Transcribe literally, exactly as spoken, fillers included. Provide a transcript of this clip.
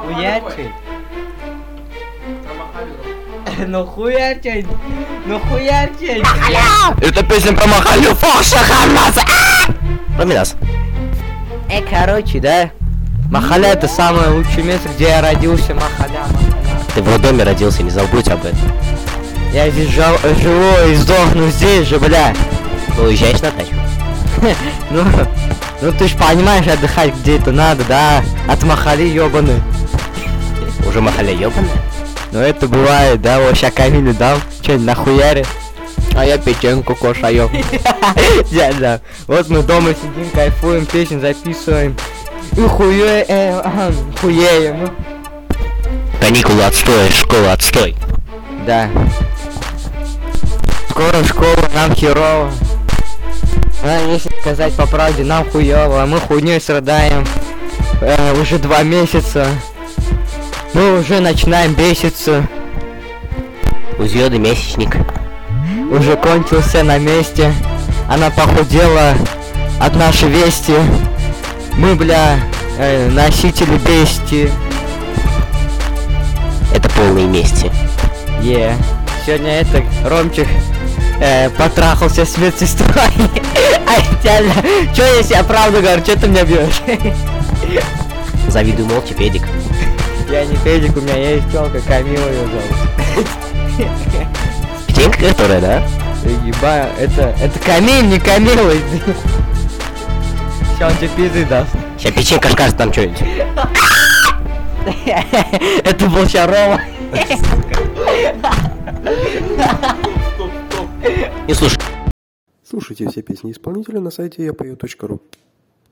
хуячить. Ну хуячить. Ну хуячить. Это песня про Махалю. Фоша Хамаса. Про Мидас. Э, короче, да? Махаля это самое лучшее место, где я родился. Махаля, Махаля. Ты в роддоме родился, не забудь об этом. Я здесь жил, живу и сдохну здесь же, бля. Ну, уезжаешь на тачку. Ну, ну ты ж понимаешь, отдыхать где-то надо, да? От Махали ёбаный. Уже Махаля ёбаная? Ну это бывает, да? Вот ща Камилю дам, что-нибудь нахуяри. А я печенку кушаю. Да-да. Вот мы дома сидим, кайфуем, песни записываем. И хуе... э, ага, хуеем, ну. Каникулы отстой, школа отстой. Да. Скоро школа, нам херово. А если сказать по правде, нам хуёво. Мы хуйней страдаем. Э, уже два месяца. Мы уже начинаем беситься. У Зёды месячник. Уже кончился на месте. Она похудела от нашей вести. Мы, бля, э, носители бести. Это полные мести. Е. Yeah. Сегодня это Ромчик э, потрахался с медсестрой. Ай, реально. Чё если я правду говорю, чё ты меня бьешь? Завидую молча, педик. Я не педик, у меня есть тёлка, Камила её зовут. Печенька которая, да? Еба, это, это Камиль, не Камила. Сейчас он тебе пизды даст. Сейчас печенька скажет там что-нибудь. Это был Шарова. Не слушай. Слушайте все песни исполнителя на сайте я пою точка ру.